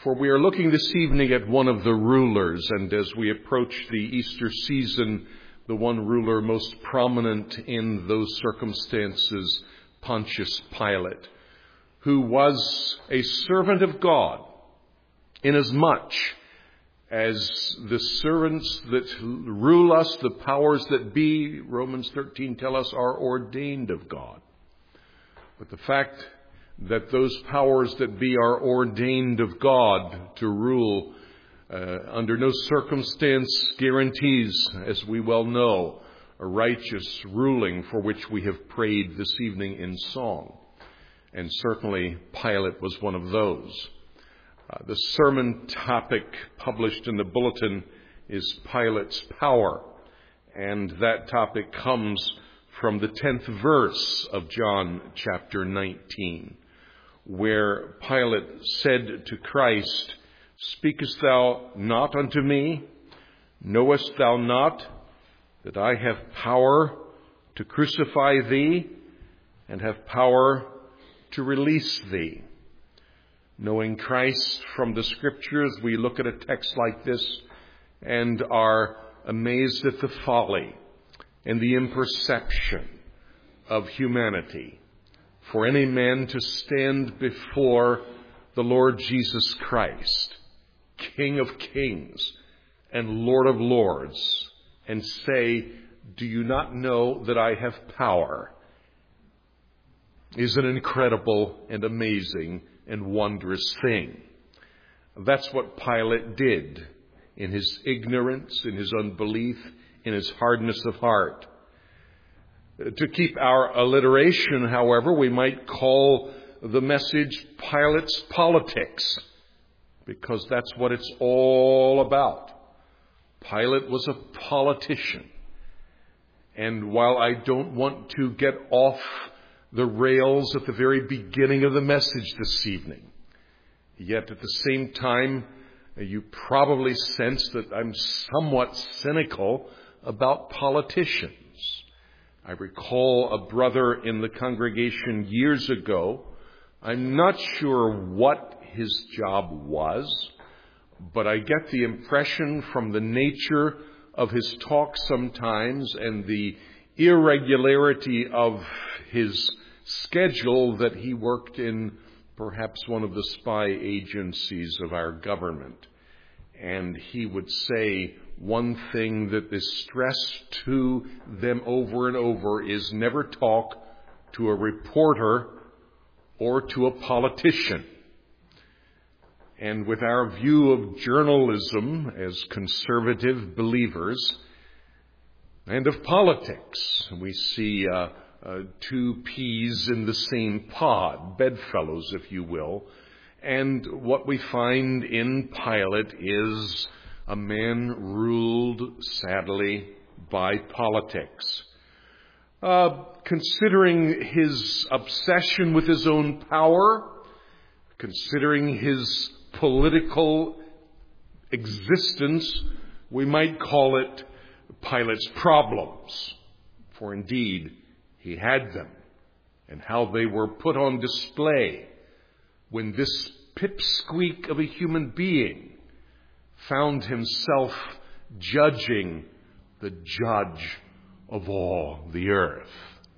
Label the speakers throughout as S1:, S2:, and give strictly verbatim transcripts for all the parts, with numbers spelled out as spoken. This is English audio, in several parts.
S1: For we are looking this evening at one of the rulers, and as we approach the Easter season, the one ruler most prominent in those circumstances, Pontius Pilate, who was a servant of God, inasmuch as the servants that rule us, the powers that be, Romans thirteen tell us, are ordained of God. But the fact that those powers that be are ordained of God to rule uh, under no circumstance guarantees, as we well know, a righteous ruling for which we have prayed this evening in song. And certainly Pilate was one of those. Uh, the sermon topic published in the bulletin is Pilate's power, and that topic comes from the tenth verse of John chapter nineteen, where Pilate said to Christ, "Speakest thou not unto me? Knowest thou not that I have power to crucify thee and have power to release thee?" Knowing Christ from the Scriptures, we look at a text like this and are amazed at the folly and the imperception of humanity. For any man to stand before the Lord Jesus Christ, King of kings and Lord of lords, and say, "Do you not know that I have power?" is an incredible and amazing and wondrous thing. That's what Pilate did in his ignorance, in his unbelief, in his hardness of heart. To keep our alliteration, however, we might call the message Pilate's politics, because that's what it's all about. Pilate was a politician. And while I don't want to get off the rails at the very beginning of the message this evening, yet at the same time, you probably sense that I'm somewhat cynical about politicians. I recall a brother in the congregation years ago. I'm not sure what his job was, but I get the impression from the nature of his talk sometimes and the irregularity of his schedule that he worked in perhaps one of the spy agencies of our government. And he would say one thing that is stressed to them over and over is never talk to a reporter or to a politician. And with our view of journalism as conservative believers and of politics, we see uh, uh, two peas in the same pod, bedfellows, if you will. And what we find in Pilate is a man ruled, sadly, by politics. Uh, considering his obsession with his own power, considering his political existence, we might call it Pilate's problems. For indeed, he had them, and how they were put on display when this pipsqueak of a human being found himself judging the judge of all the earth.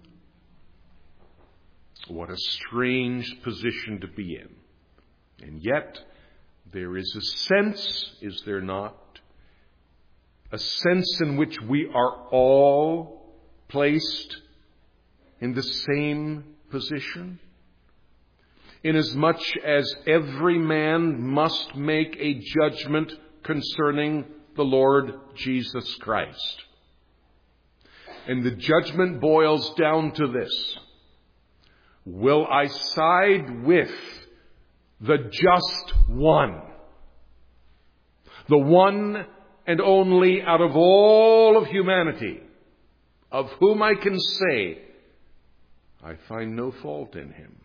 S1: What a strange position to be in. And yet, there is a sense, is there not? A sense in which we are all placed in the same position. Inasmuch as every man must make a judgment concerning the Lord Jesus Christ. And the judgment boils down to this: will I side with the just one, the one and only out of all of humanity, of whom I can say, I find no fault in him?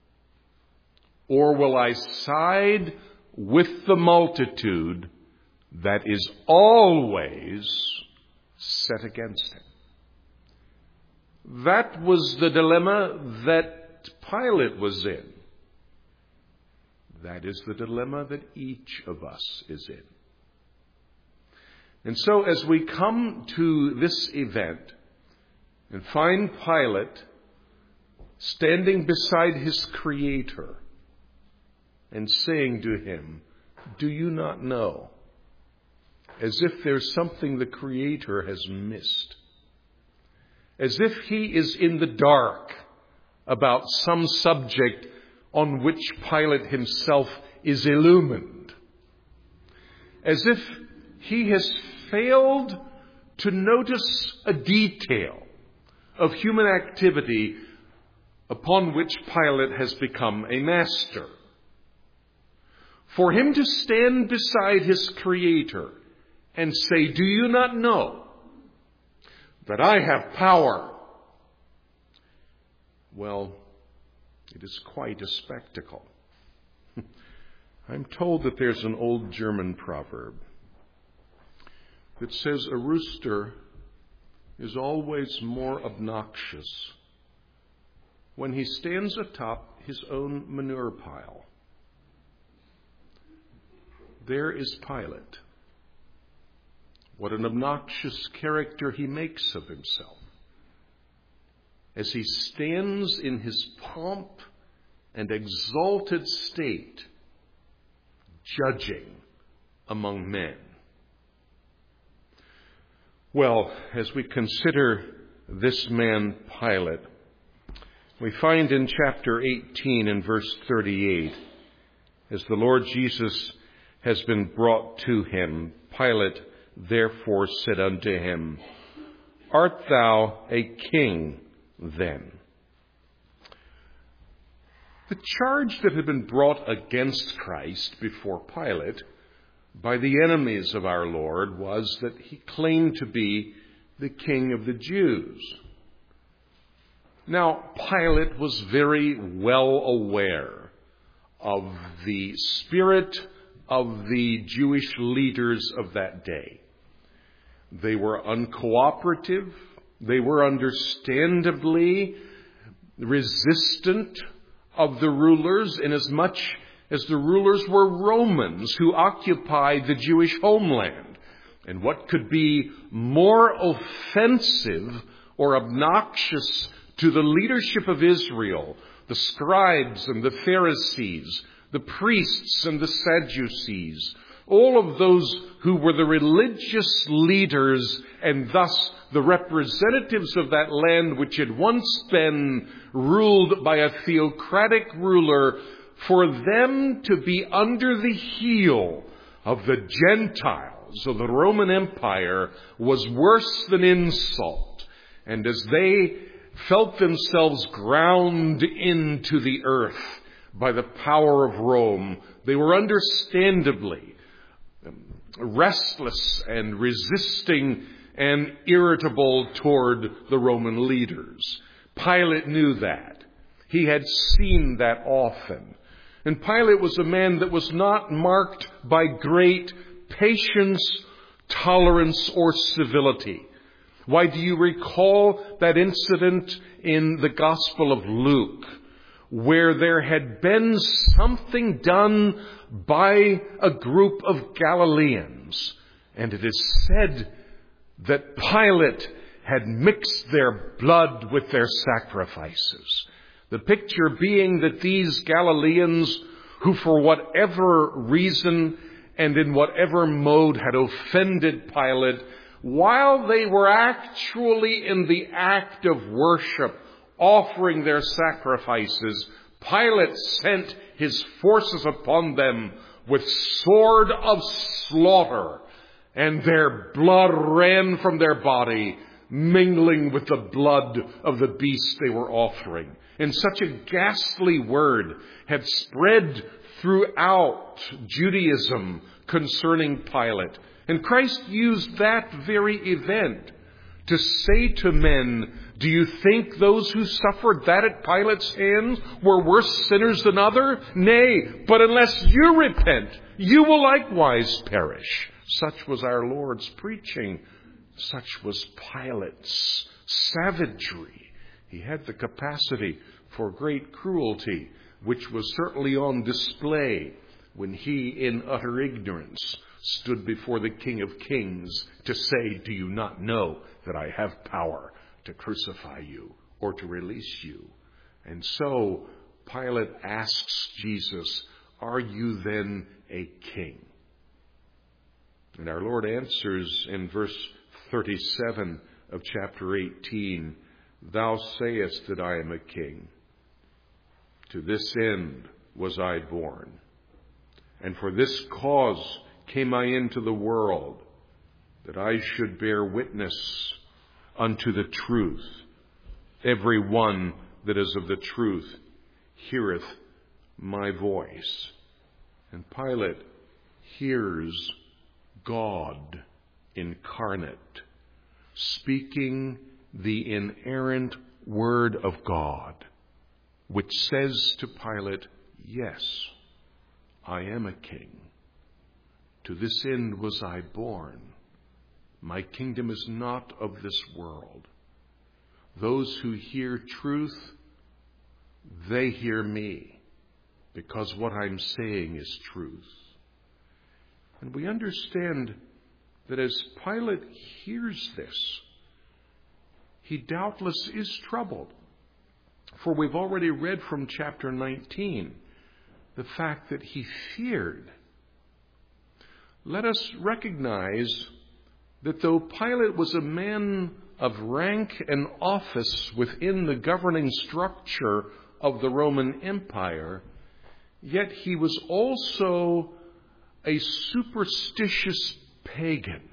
S1: Or will I side with the multitude that is always set against him? That was the dilemma that Pilate was in. That is the dilemma that each of us is in. And so as we come to this event and find Pilate standing beside his Creator and saying to him, "Do you not know?" As if there's something the Creator has missed. As if he is in the dark about some subject on which Pilate himself is illumined. As if he has failed to notice a detail of human activity upon which Pilate has become a master. For him to stand beside his Creator and say, "Do you not know that I have power?" Well, it is quite a spectacle. I'm told that there's an old German proverb that says a rooster is always more obnoxious when he stands atop his own manure pile. There is Pilate. What an obnoxious character he makes of himself as he stands in his pomp and exalted state, judging among men. Well, as we consider this man Pilate, we find in chapter eighteen and verse thirty-eight, as the Lord Jesus has been brought to him, Pilate therefore said unto him, "Art thou a king then?" The charge that had been brought against Christ before Pilate by the enemies of our Lord was that he claimed to be the King of the Jews. Now, Pilate was very well aware of the spirit of the Jewish leaders of that day. They were uncooperative. They were understandably resistant of the rulers, inasmuch as the rulers were Romans who occupied the Jewish homeland. And what could be more offensive or obnoxious to the leadership of Israel, the scribes and the Pharisees, the priests and the Sadducees, all of those who were the religious leaders and thus the representatives of that land which had once been ruled by a theocratic ruler, for them to be under the heel of the Gentiles of the Roman Empire was worse than insult. And as they felt themselves ground into the earth by the power of Rome, they were understandably restless and resisting and irritable toward the Roman leaders. Pilate knew that. He had seen that often. And Pilate was a man that was not marked by great patience, tolerance, or civility. Why, do you recall that incident in the Gospel of Luke, where there had been something done by a group of Galileans, and it is said that Pilate had mixed their blood with their sacrifices. The picture being that these Galileans, who for whatever reason and in whatever mode had offended Pilate, while they were actually in the act of worship, offering their sacrifices, Pilate sent his forces upon them with sword of slaughter, and their blood ran from their body, mingling with the blood of the beast they were offering. And such a ghastly word had spread throughout Judaism concerning Pilate. And Christ used that very event to say to men, "Do you think those who suffered that at Pilate's hands were worse sinners than others? Nay, but unless you repent, you will likewise perish." Such was our Lord's preaching. Such was Pilate's savagery. He had the capacity for great cruelty. which was certainly on display when he, in utter ignorance, stood before the King of Kings to say, "Do you not know that I have power to crucify you or to release you?" And so Pilate asks Jesus, "Are you then a king?" And our Lord answers in verse thirty-seven of chapter eighteen, "Thou sayest that I am a king. To this end was I born, and for this cause came I into the world, that I should bear witness unto the truth. Every one that is of the truth heareth my voice." And Pilate hears God incarnate, speaking the inerrant word of God, which says to Pilate, "Yes, I am a king. To this end was I born. My kingdom is not of this world. Those who hear truth, they hear me, because what I'm saying is truth." And we understand that as Pilate hears this, he doubtless is troubled. For we've already read from chapter nineteen the fact that he feared. Let us recognize that though Pilate was a man of rank and office within the governing structure of the Roman Empire, yet he was also a superstitious pagan.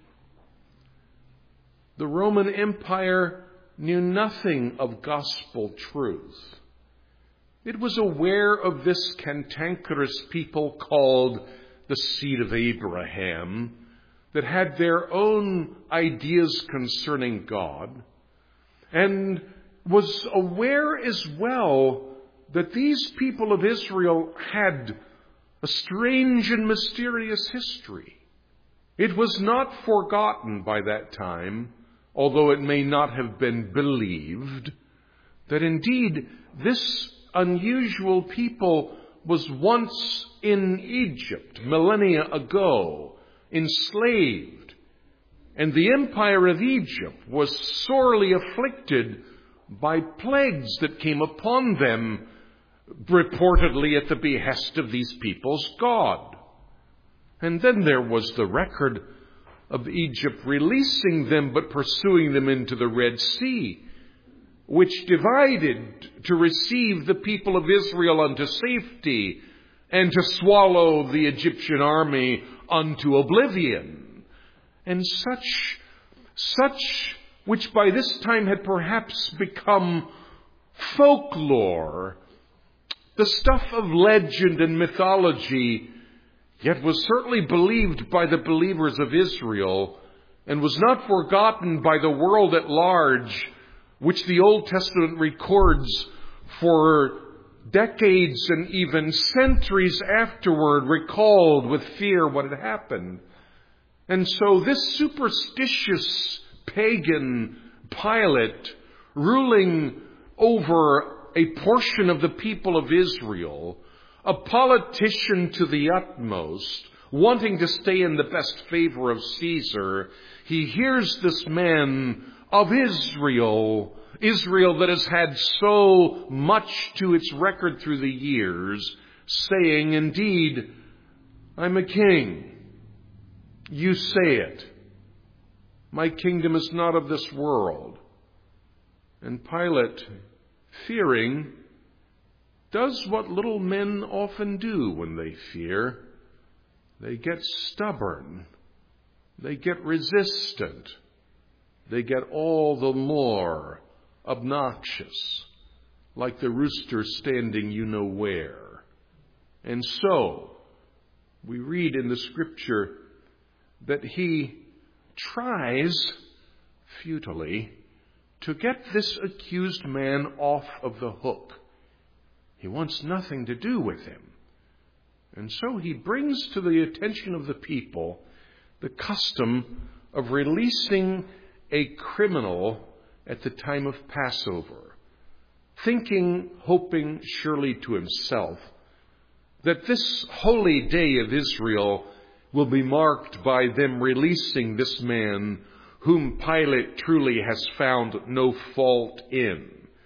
S1: The Roman Empire knew nothing of gospel truth. It was aware of this cantankerous people called the seed of Abraham, that had their own ideas concerning God, and was aware as well that these people of Israel had a strange and mysterious history. It was not forgotten by that time, although it may not have been believed, that indeed this unusual people was once in Egypt millennia ago, enslaved, and the empire of Egypt was sorely afflicted by plagues that came upon them, reportedly at the behest of these people's God. And then there was the record of Egypt releasing them but pursuing them into the Red Sea, which divided to receive the people of Israel unto safety and to swallow the Egyptian army unto oblivion. And such, such, which by this time had perhaps become folklore, the stuff of legend and mythology, yet was certainly believed by the believers of Israel and was not forgotten by the world at large, which the Old Testament records for decades and even centuries afterward, recalled with fear what had happened. And so this superstitious pagan Pilate, ruling over a portion of the people of Israel, a politician to the utmost, wanting to stay in the best favor of Caesar, he hears this man of Israel, Israel that has had so much to its record through the years, saying, "Indeed, I'm a king. You say it. My kingdom is not of this world." And Pilate, fearing, does what little men often do when they fear. They get stubborn. They get resistant. They get all the more obnoxious, like the rooster standing you know where. And so, we read in the Scripture that he tries, futilely, to get this accused man off of the hook. He wants nothing to do with him. And so he brings to the attention of the people the custom of releasing a criminal at the time of Passover. thinking, hoping surely to himself, that this holy day of Israel will be marked by them releasing this man whom Pilate truly has found no fault in.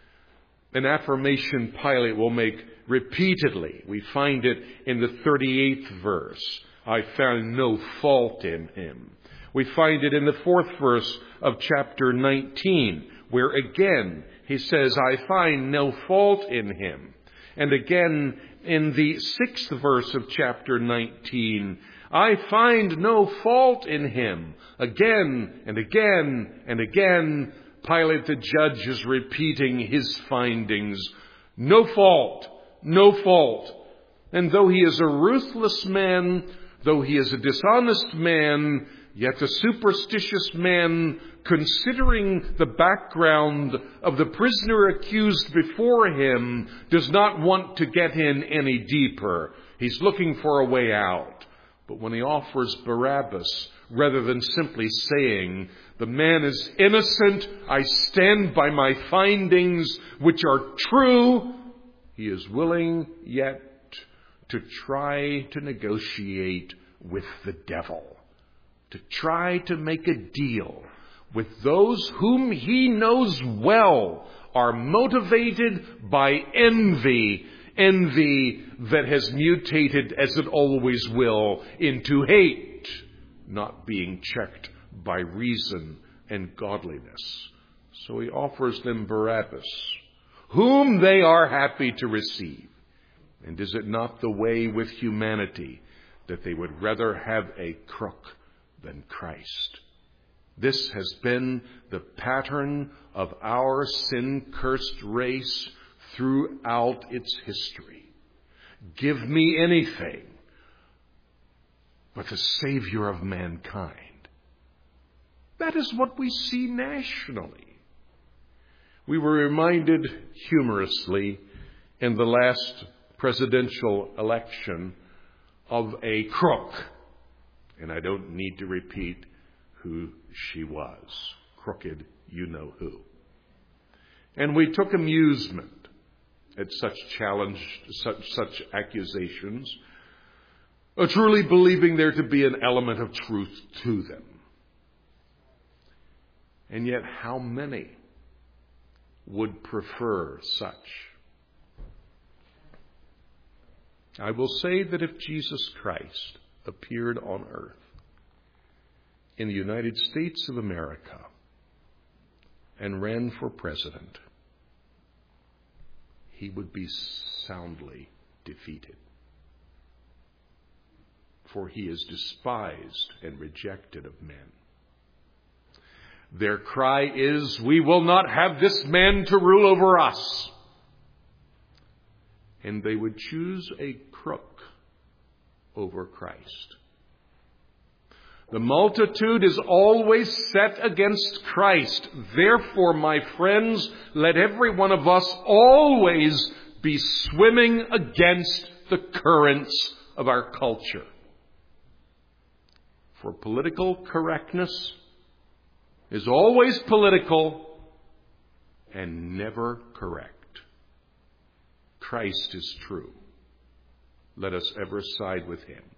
S1: An affirmation Pilate will make repeatedly. We find it in the thirty-eighth verse. I found no fault in him. We find it in the fourth verse of chapter nineteen, where again he says, I find no fault in him. And again in the sixth verse of chapter nineteen, I find no fault in him. Again and again and again, Pilate the judge is repeating his findings. No fault, no fault. And though he is a ruthless man, though he is a dishonest man, yet a superstitious man, considering the background of the prisoner accused before him, does not want to get in any deeper. He's looking for a way out. But when he offers Barabbas, rather than simply saying, the man is innocent, I stand by my findings, which are true, he is willing yet to try to negotiate with the devil, to try to make a deal with those whom he knows well are motivated by envy, envy that has mutated, as it always will, into hate, not being checked by reason and godliness. So he offers them Barabbas, whom they are happy to receive. And is it not the way with humanity that they would rather have a crook than Christ? This has been the pattern of our sin-cursed race throughout its history. Give me anything but the Savior of mankind. That is what we see nationally. We were reminded humorously in the last presidential election of a crook. And I don't need to repeat who she was. Crooked, you know who. And we took amusement at such challenge, such, such accusations, uh, truly believing there to be an element of truth to them. And yet how many would prefer such? I will say that if Jesus Christ appeared on earth in the United States of America and ran for president, he would be soundly defeated. For he is despised and rejected of men. Their cry is, we will not have this man to rule over us. And they would choose a crook over Christ. The multitude is always set against Christ. Therefore, my friends, let every one of us always be swimming against the currents of our culture. For political correctness is always political and never correct. Christ is true. Let us ever side with him.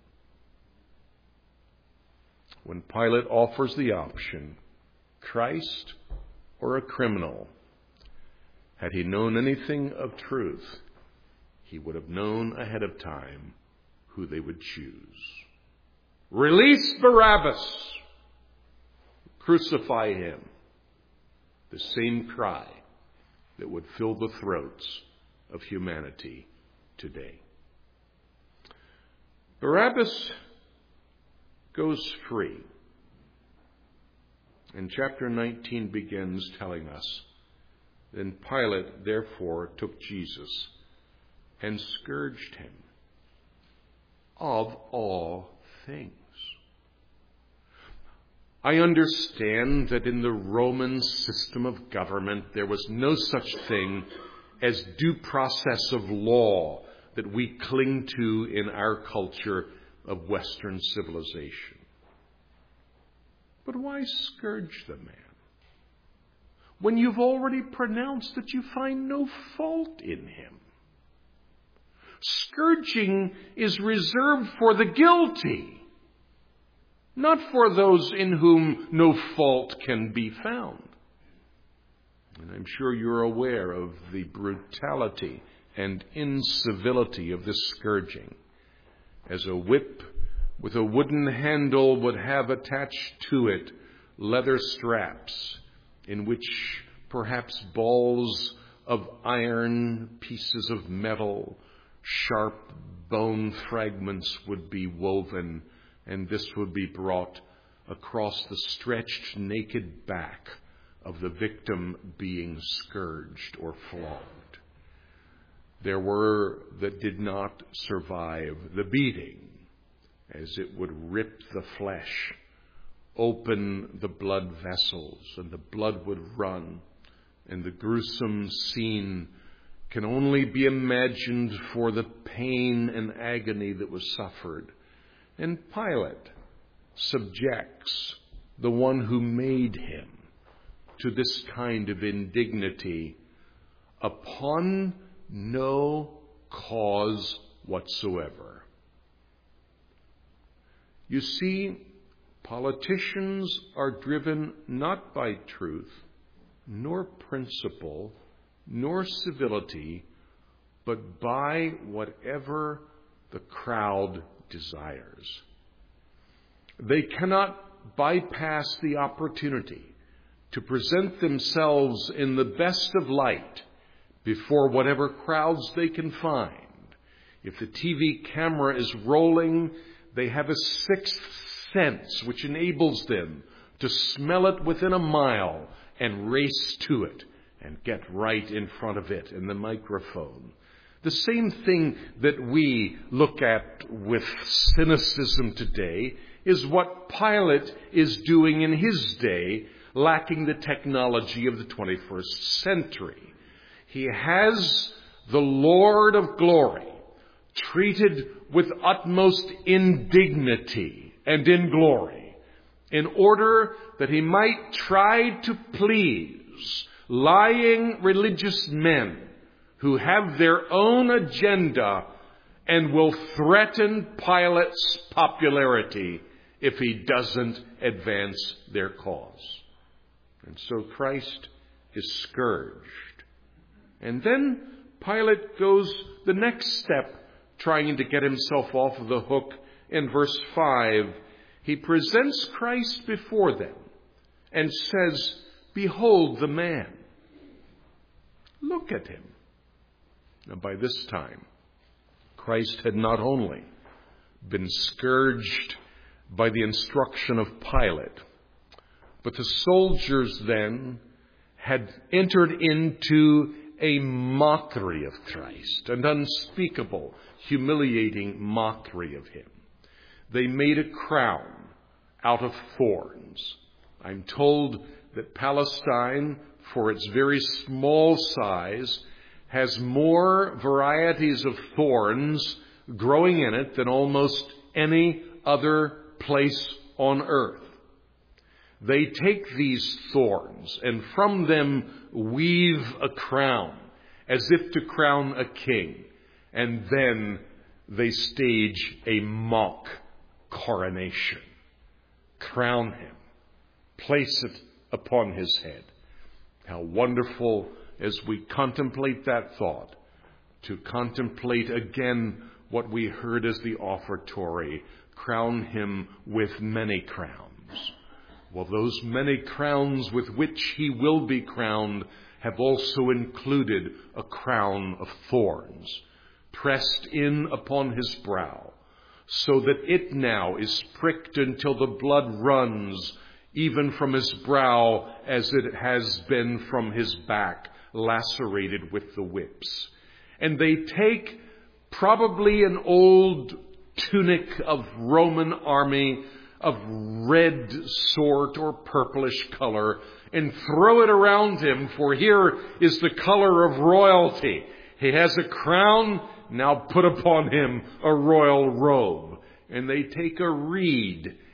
S1: When Pilate offers the option, Christ or a criminal, had he known anything of truth, he would have known ahead of time who they would choose. Release Barabbas. Crucify him. The same cry that would fill the throats of humanity today. Barabbas goes free. And chapter nineteen begins telling us, then Pilate therefore took Jesus and scourged him of all things. I understand that in the Roman system of government there was no such thing as due process of law that we cling to in our culture of Western civilization. But why scourge the man? when you've already pronounced that you find no fault in him? Scourging is reserved for the guilty, not for those in whom no fault can be found. And I'm sure you're aware of the brutality and incivility of this scourging, as a whip with a wooden handle would have attached to it leather straps in which perhaps balls of iron, pieces of metal, sharp bone fragments would be woven, and this would be brought across the stretched naked back of the victim being scourged or flogged. There were that did not survive the beating, as it would rip the flesh, open the blood vessels, and the blood would run, and the gruesome scene can only be imagined for the pain and agony that was suffered. And Pilate subjects the one who made him to this kind of indignity upon no cause whatsoever. You see, politicians are driven not by truth, nor principle, nor civility, but by whatever the crowd desires. They cannot bypass the opportunity to present themselves in the best of light before whatever crowds they can find. If the T V camera is rolling, they have a sixth sense which enables them to smell it within a mile and race to it and get right in front of it in the microphone. The same thing that we look at with cynicism today is what Pilate is doing in his day, lacking the technology of the twenty-first century. He has the Lord of glory treated with utmost indignity and in glory, in order that he might try to please lying religious men who have their own agenda and will threaten Pilate's popularity if he doesn't advance their cause. And so Christ is scourged. And then Pilate goes the next step, trying to get himself off of the hook. In verse five, he presents Christ before them and says, "Behold the man. Look at him." Now, by this time, Christ had not only been scourged by the instruction of Pilate, but the soldiers then had entered into a mockery of Christ, an unspeakable, humiliating mockery of him. They made a crown out of thorns. I'm told that Palestine, for its very small size, has more varieties of thorns growing in it than almost any other place on earth. They take these thorns and from them weave a crown, as if to crown a king. And then they stage a mock coronation. Crown him. Place it upon his head. How wonderful, as we contemplate that thought, to contemplate again what we heard as the offertory. Crown him with many crowns. Well, those many crowns with which he will be crowned have also included a crown of thorns pressed in upon his brow, so that it now is pricked until the blood runs even from his brow as it has been from his back, lacerated with the whips. And they take probably an old tunic of Roman army of red sort or purplish color and throw it around him, for here is the color of royalty. He has a crown, now put upon him a royal robe. And they take a reed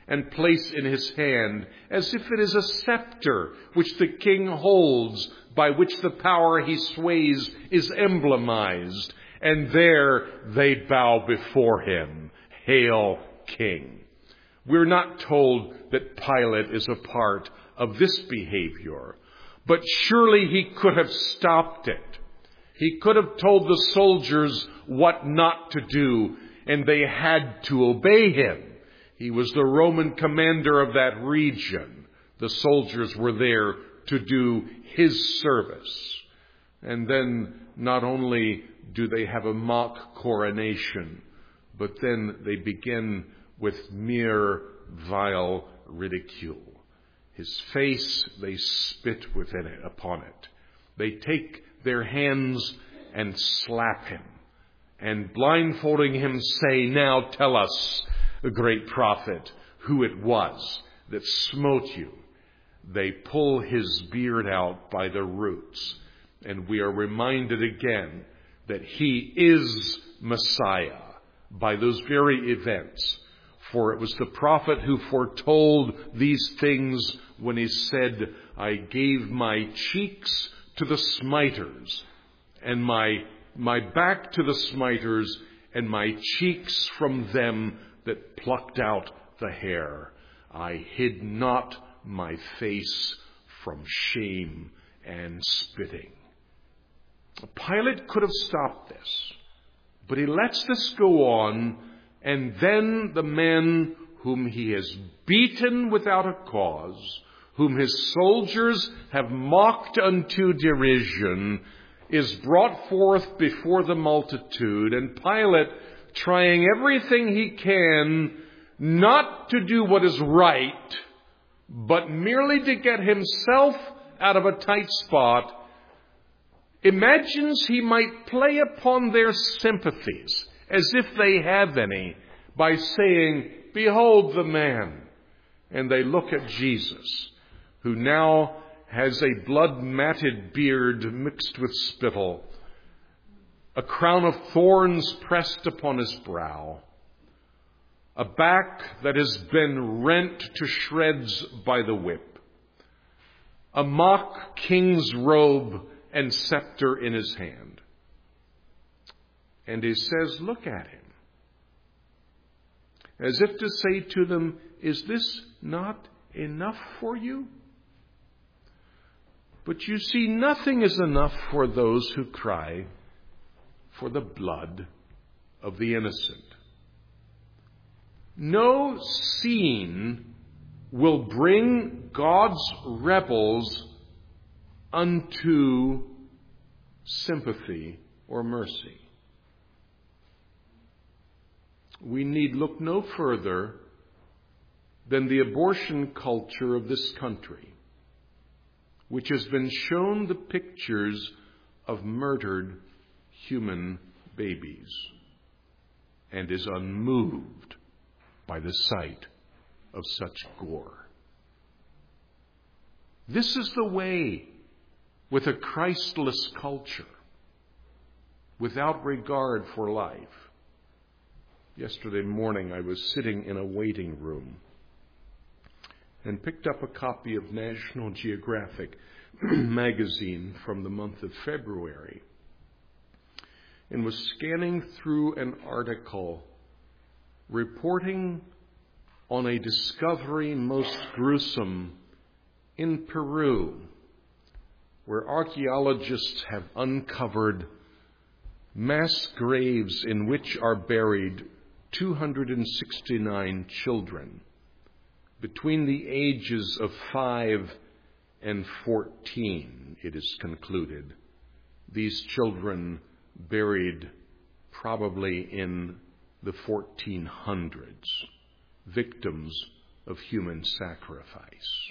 S1: and place in his hand, as if it is a scepter which the king holds, by which the power he sways is emblemized. And there they bow before him. Hail, King. We're not told that Pilate is a part of this behavior, but surely he could have stopped it. He could have told the soldiers what not to do, and they had to obey him. He was the Roman commander of that region. The soldiers were there to do his service. And then not only do they have a mock coronation, but then they begin with mere vile ridicule. His face, they spit within it, upon it. They take their hands and slap him, and blindfolding him say, "Now tell us, a great prophet, who it was that smote you." They pull his beard out by the roots, and we are reminded again that he is Messiah by those very events. For it was the prophet who foretold these things when he said, "I gave my cheeks to the smiters, and my my back to the smiters, and my cheeks from them that plucked out the hair. I hid not my face from shame and spitting." Pilate could have stopped this, but he lets this go on, and then the man whom he has beaten without a cause, whom his soldiers have mocked unto derision, is brought forth before the multitude, and Pilate, trying everything he can not to do what is right, but merely to get himself out of a tight spot, imagines he might play upon their sympathies, as if they have any, by saying, "Behold the man." And they look at Jesus, who now has a blood-matted beard mixed with spittle, a crown of thorns pressed upon his brow, a back that has been rent to shreds by the whip, a mock king's robe and scepter in his hand. And he says, "Look at him," as if to say to them, "Is this not enough for you?" But you see, nothing is enough for those who cry for the blood of the innocent. No scene will bring God's rebels unto sympathy or mercy. We need look no further than the abortion culture of this country, which has been shown the pictures of murdered human babies and is unmoved by the sight of such gore. This is the way with a Christless culture, without regard for life. Yesterday morning I was sitting in a waiting room and picked up a copy of National Geographic magazine from the month of February and was scanning through an article reporting on a discovery most gruesome in Peru, where archaeologists have uncovered mass graves in which are buried two hundred sixty-nine children between the ages of five and fourteen, it is concluded. These children buried probably in the fourteen hundreds, victims of human sacrifice.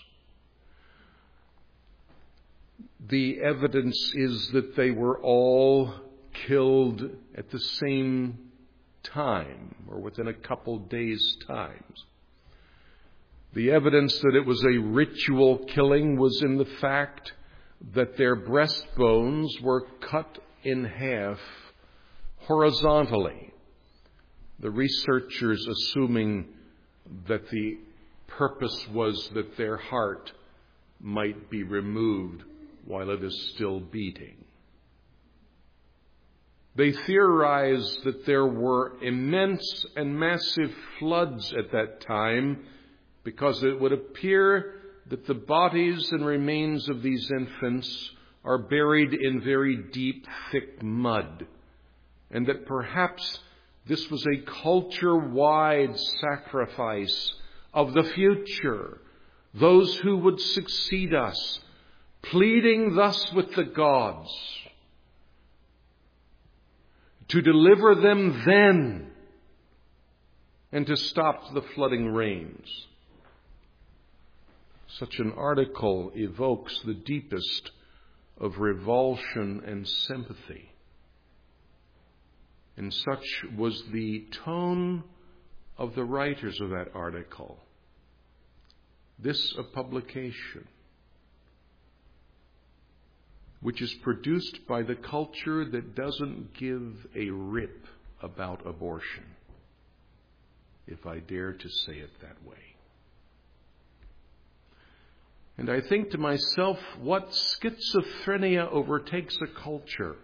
S1: The evidence is that they were all killed at the same time, or within a couple days' times. The evidence that it was a ritual killing was in the fact that their breastbones were cut in half horizontally. The researchers assuming that the purpose was that their heart might be removed while it is still beating. They theorized that there were immense and massive floods at that time because it would appear that the bodies and remains of these infants are buried in very deep, thick mud, and that perhaps this was a culture-wide sacrifice of the future, those who would succeed us, pleading thus with the gods to deliver them then and to stop the flooding rains. Such an article evokes the deepest of revulsion and sympathy. And such was the tone of the writers of that article. This a publication which is produced by the culture that doesn't give a rip about abortion, if I dare to say it that way. And I think to myself, what schizophrenia overtakes a culture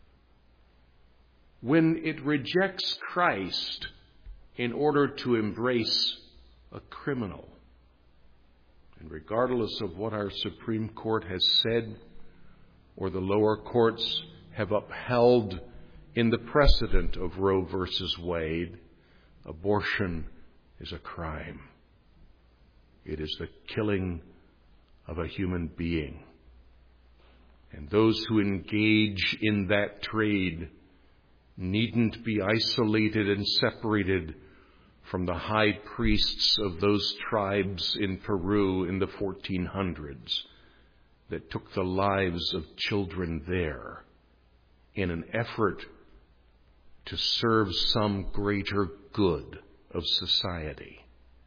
S1: when it rejects Christ in order to embrace a criminal. And regardless of what our Supreme Court has said or the lower courts have upheld in the precedent of Roe versus Wade, abortion is a crime. It is the killing of a human being. And those who engage in that trade needn't be isolated and separated from the high priests of those tribes in Peru in the fourteen hundreds that took the lives of children there in an effort to serve some greater good of society.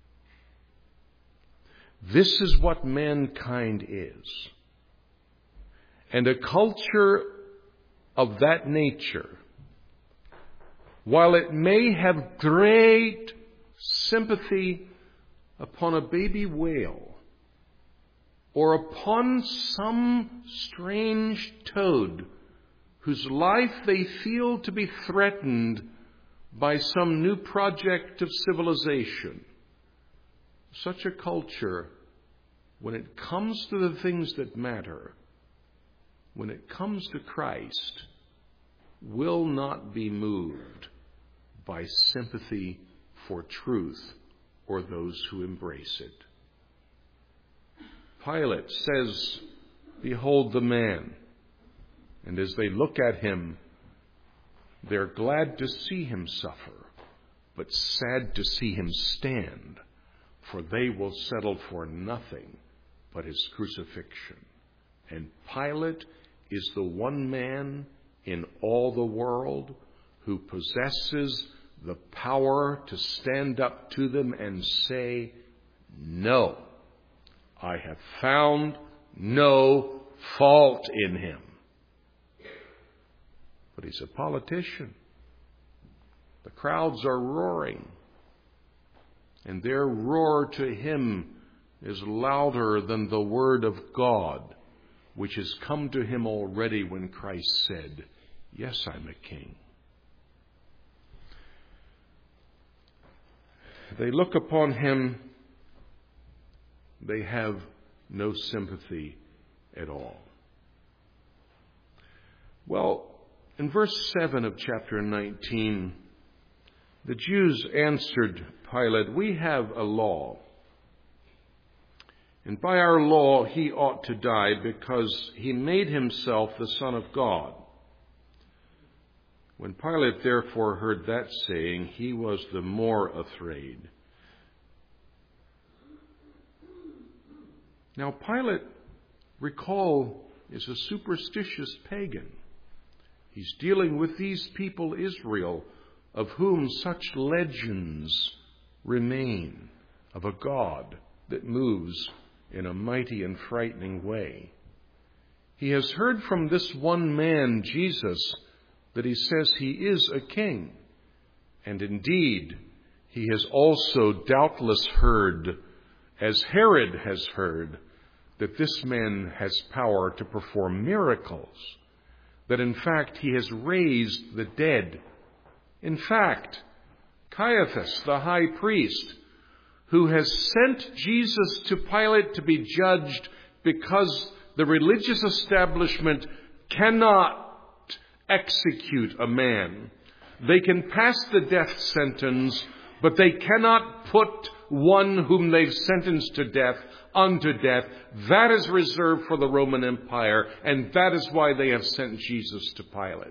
S1: This is what mankind is. And a culture of that nature, while it may have great sympathy upon a baby whale or upon some strange toad whose life they feel to be threatened by some new project of civilization, such a culture, when it comes to the things that matter, when it comes to Christ, will not be moved by sympathy for truth or those who embrace it. Pilate says, "Behold the man." And as they look at him, they're glad to see him suffer, but sad to see him stand, for they will settle for nothing but his crucifixion. And Pilate is the one man in all the world who possesses the power to stand up to them and say, "No, I have found no fault in him." But he's a politician. The crowds are roaring, and their roar to him is louder than the word of God, which has come to him already when Christ said, "Yes, I'm a king." They look upon him, they have no sympathy at all. Well, in verse seven of chapter nineteen, the Jews answered Pilate, "We have a law, and by our law he ought to die because he made himself the Son of God." When Pilate therefore heard that saying, he was the more afraid. Now Pilate, recall, is a superstitious pagan. He's dealing with these people, Israel, of whom such legends remain, of a God that moves in a mighty and frightening way. He has heard from this one man, Jesus, that he says he is a king. And indeed, he has also doubtless heard as Herod has heard that this man has power to perform miracles, that in fact he has raised the dead. In fact, Caiaphas, the high priest, who has sent Jesus to Pilate to be judged because the religious establishment cannot execute a man. They can pass the death sentence, but they cannot put one whom they've sentenced to death unto death. That is reserved for the Roman Empire, and that is why they have sent Jesus to Pilate.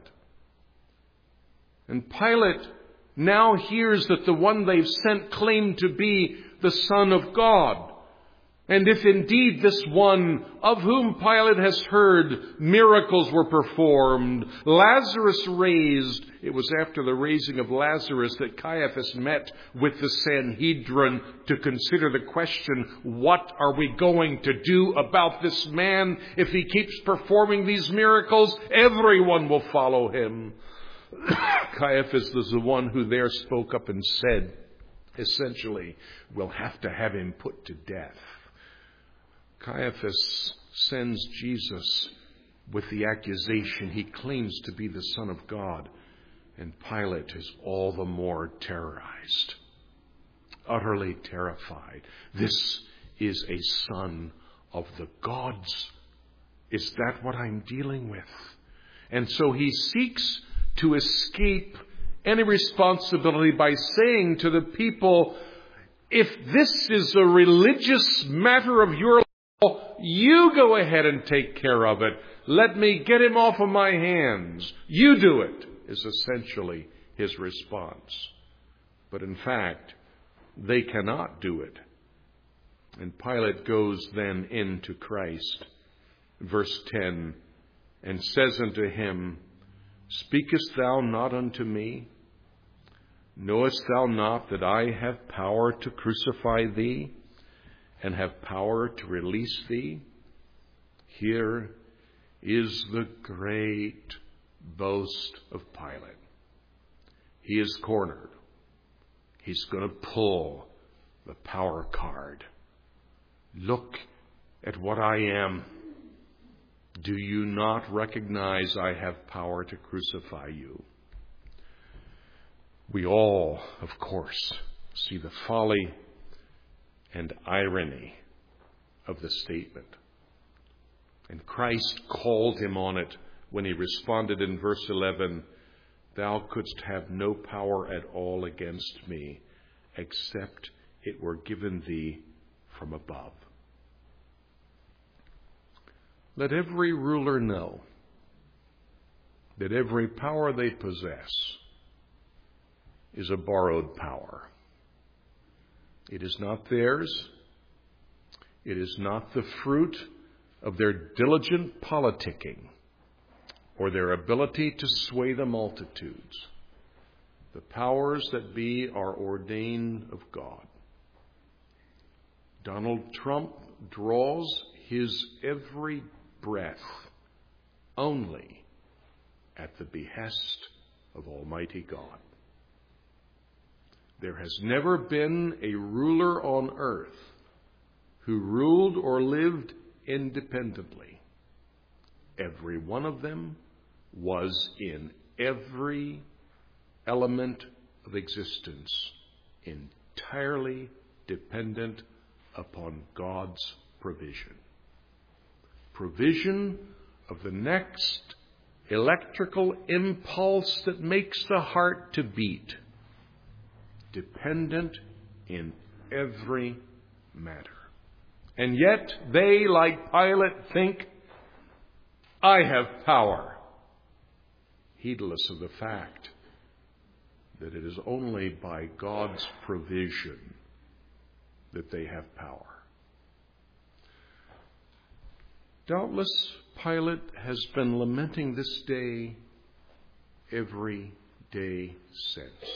S1: And Pilate now hears that the one they've sent claimed to be the Son of God. And if indeed this one of whom Pilate has heard miracles were performed, Lazarus raised, it was after the raising of Lazarus that Caiaphas met with the Sanhedrin to consider the question, what are we going to do about this man? If he keeps performing these miracles, everyone will follow him. Caiaphas was the one who there spoke up and said, essentially, we'll have to have him put to death. Caiaphas sends Jesus with the accusation he claims to be the Son of God, and Pilate is all the more terrorized, utterly terrified. This is a son of the gods. Is that what I'm dealing with? And so he seeks to escape any responsibility by saying to the people, if this is a religious matter of your law, you go ahead and take care of it. Let me get him off of my hands. You do it, is essentially his response. But in fact, they cannot do it. And Pilate goes then into Christ, verse ten, and says unto him, Speakest thou not unto me? Knowest thou not that I have power to crucify thee, and have power to release thee? Here is the great boast of Pilate. He is cornered. He's going to pull the power card. Look at what I am. Do you not recognize I have power to crucify you? We all, of course, see the folly and irony of the statement. And Christ called him on it when he responded in verse eleven, Thou couldst have no power at all against me, except it were given thee from above. Let every ruler know that every power they possess is a borrowed power. It is not theirs. It is not the fruit of their diligent politicking or their ability to sway the multitudes. The powers that be are ordained of God. Donald Trump draws his every breath only at the behest of Almighty God. There has never been a ruler on earth who ruled or lived independently. Every one of them was in every element of existence entirely dependent upon God's provision. Provision of the next electrical impulse that makes the heart to beat. Dependent in every matter. And yet they, like Pilate, think, I have power, heedless of the fact that it is only by God's provision that they have power. Doubtless, Pilate has been lamenting this day every day since.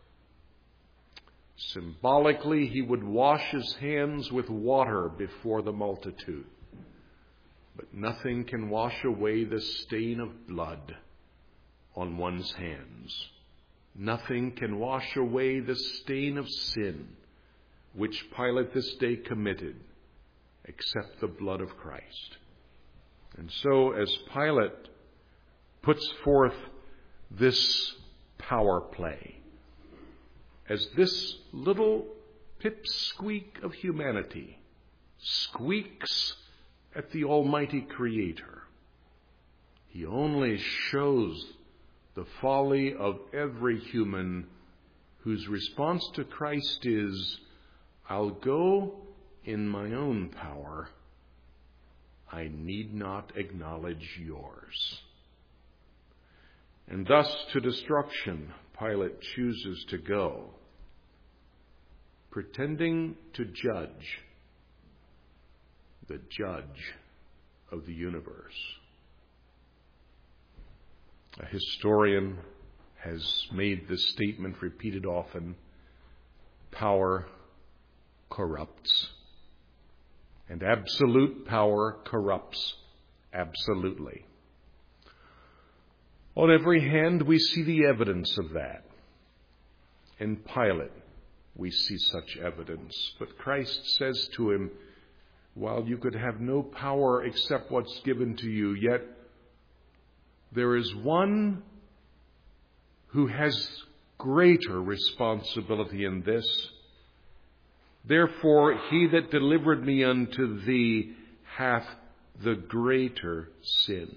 S1: Symbolically, he would wash his hands with water before the multitude. But nothing can wash away the stain of blood on one's hands. Nothing can wash away the stain of sin which Pilate this day committed except the blood of Christ. And so as Pilate puts forth this power play, as this little pipsqueak of humanity squeaks at the Almighty Creator, he only shows the folly of every human whose response to Christ is, I'll go in my own power. I need not acknowledge yours. And thus to destruction Pilate chooses to go, pretending to judge the judge of the universe. A historian has made this statement repeated often: power corrupts, and absolute power corrupts absolutely. On every hand, we see the evidence of that. In Pilate, we see such evidence. But Christ says to him, while you could have no power except what's given to you, yet there is one who has greater responsibility in this. Therefore, he that delivered me unto thee hath the greater sin.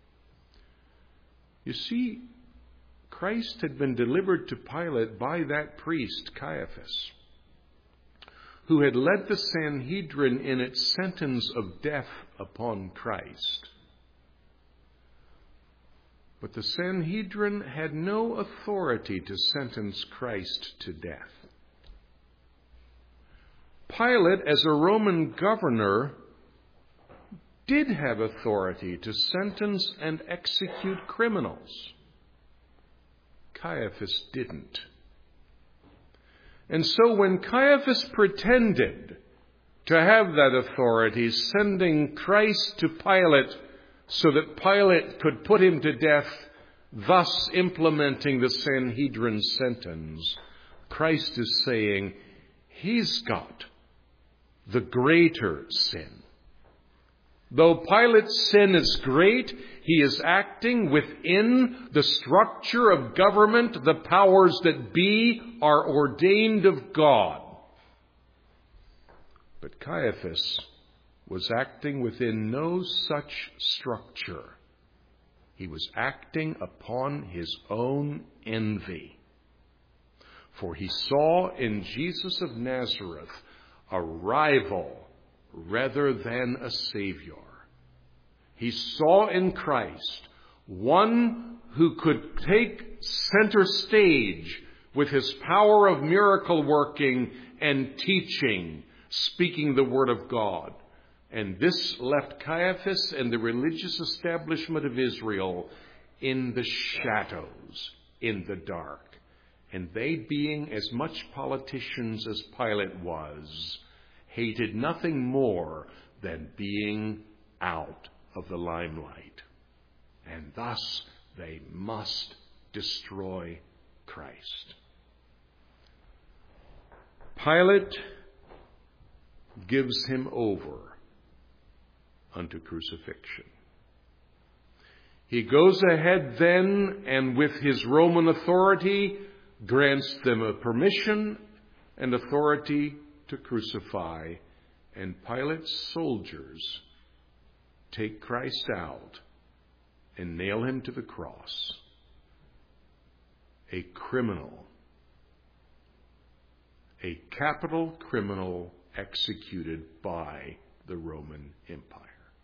S1: You see, Christ had been delivered to Pilate by that priest, Caiaphas, who had led the Sanhedrin in its sentence of death upon Christ. But the Sanhedrin had no authority to sentence Christ to death. Pilate, as a Roman governor, did have authority to sentence and execute criminals. Caiaphas didn't. And so when Caiaphas pretended to have that authority, sending Christ to Pilate so that Pilate could put him to death, thus implementing the Sanhedrin sentence, Christ is saying he's got the greater sin. Though Pilate's sin is great, he is acting within the structure of government. The powers that be are ordained of God. But Caiaphas was acting within no such structure. He was acting upon his own envy. For he saw in Jesus of Nazareth a rival rather than a Savior. He saw in Christ one who could take center stage with his power of miracle working and teaching, speaking the word of God. And this left Caiaphas and the religious establishment of Israel in the shadows, in the dark. And they, being as much politicians as Pilate was, hated nothing more than being out of the limelight. And thus they must destroy Christ. Pilate gives him over unto crucifixion. He goes ahead then and with his Roman authority grants them a permission and authority to crucify, and Pilate's soldiers take Christ out and nail him to the cross. A criminal, a capital criminal executed by the Roman Empire.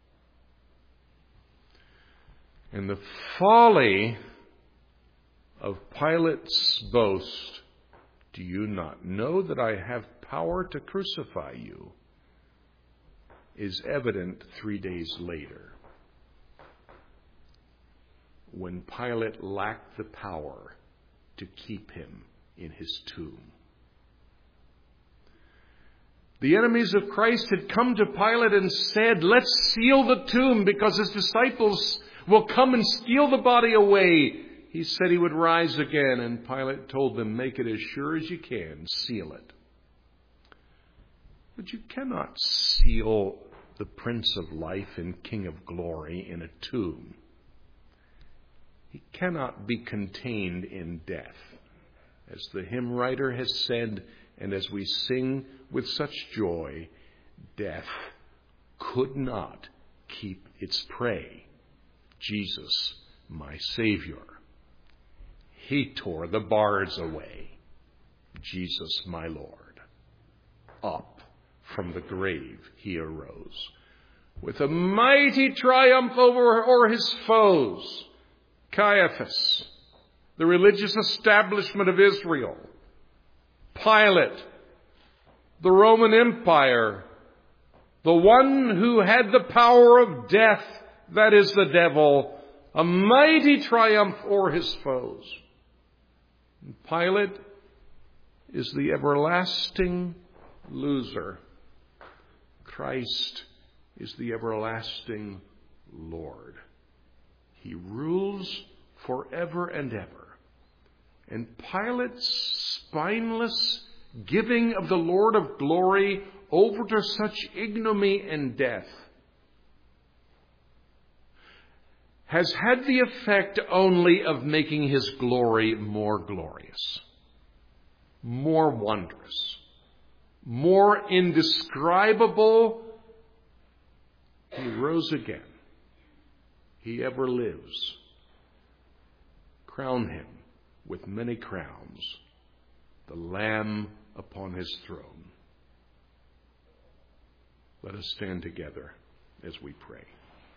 S1: And the folly of Pilate's boast, do you not know that I have power to crucify you, is evident three days later, when Pilate lacked the power to keep him in his tomb. The enemies of Christ had come to Pilate and said, let's seal the tomb because his disciples will come and steal the body away. He said he would rise again, and Pilate told them, make it as sure as you can, seal it. But you cannot seal the Prince of Life and King of Glory in a tomb. He cannot be contained in death. As the hymn writer has said, and as we sing with such joy, death could not keep its prey. Jesus, my Savior. He tore the bars away. Jesus, my Lord. Up from the grave he arose, with a mighty triumph over, over his foes. Caiaphas, the religious establishment of Israel. Pilate, the Roman Empire, the one who had the power of death, that is the devil, a mighty triumph over his foes. And Pilate is the everlasting loser. Christ is the everlasting Lord. He rules forever and ever. And Pilate's spineless giving of the Lord of glory over to such ignominy and death has had the effect only of making his glory more glorious, more wondrous, more indescribable. He rose again. He ever lives. Crown him with many crowns, the Lamb upon his throne. Let us stand together as we pray.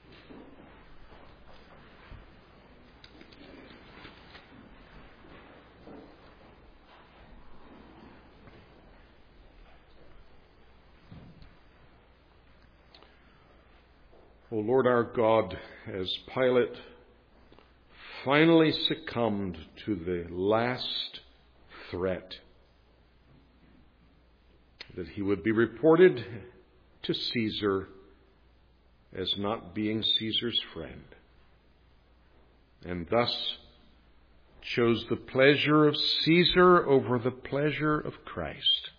S1: O Lord our God, as Pilate finally succumbed to the last threat that he would be reported to Caesar as not being Caesar's friend, and thus chose the pleasure of Caesar over the pleasure of Christ,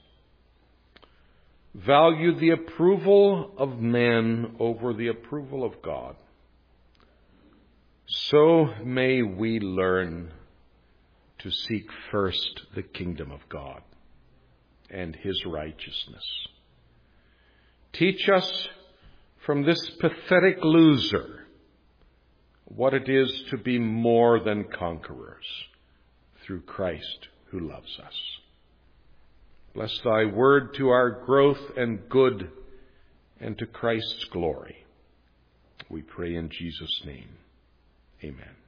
S1: valued the approval of man over the approval of God, so may we learn to seek first the kingdom of God and his righteousness. Teach us from this pathetic loser what it is to be more than conquerors through Christ who loves us. Bless thy word to our growth and good and to Christ's glory. We pray in Jesus' name. Amen.